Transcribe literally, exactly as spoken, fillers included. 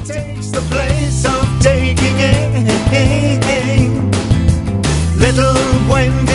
takes the place of taking aim. Little Gwen